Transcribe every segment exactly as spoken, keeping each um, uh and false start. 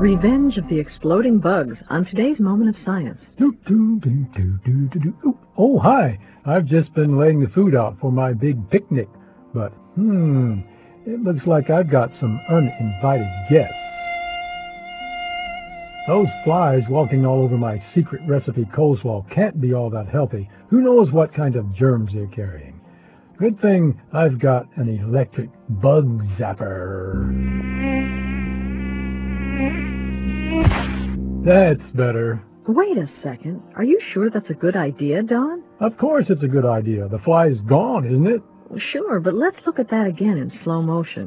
Revenge of the Exploding Bugs on today's Moment of Science. Doo, doo, doo, doo, doo, doo, doo. Ooh, oh, hi. I've just been laying the food out for my big picnic, but, hmm, it looks like I've got some uninvited guests. Those flies walking all over my secret recipe coleslaw can't be all that healthy. Who knows what kind of germs they're carrying? Good thing I've got an electric bug zapper. That's better. Wait a second. Are you sure that's a good idea, Don? Of course it's a good idea. The fly's gone, isn't it? Well, sure, but let's look at that again in slow motion.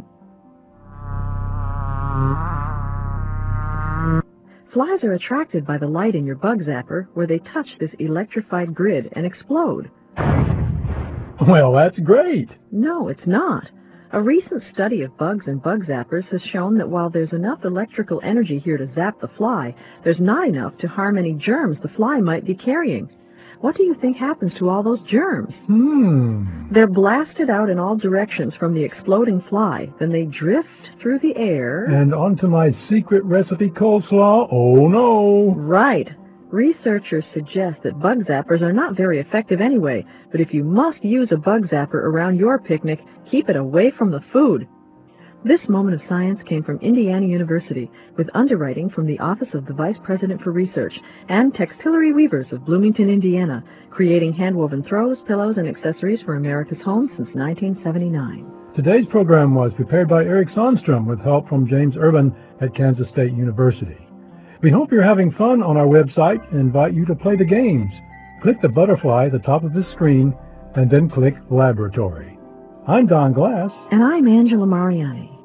Flies are attracted by the light in your bug zapper where they touch this electrified grid and explode. Well, that's great. No, it's not. A recent study of bugs and bug zappers has shown that while there's enough electrical energy here to zap the fly, there's not enough to harm any germs the fly might be carrying. What do you think happens to all those germs? Hmm. They're blasted out in all directions from the exploding fly. Then they drift through the air. And onto my secret recipe coleslaw? Oh, no. Right. Researchers suggest that bug zappers are not very effective anyway, but if you must use a bug zapper around your picnic, keep it away from the food. This Moment of Science came from Indiana University, with underwriting from the Office of the Vice President for Research and Textillery Weavers of Bloomington, Indiana, creating hand-woven throws, pillows, and accessories for America's homes since nineteen seventy-nine. Today's program was prepared by Eric Sonstrom with help from James Urban at Kansas State University. We hope you're having fun on our website and invite you to play the games. Click the butterfly at the top of the screen and then click Laboratory. I'm Don Glass. And I'm Angela Mariani.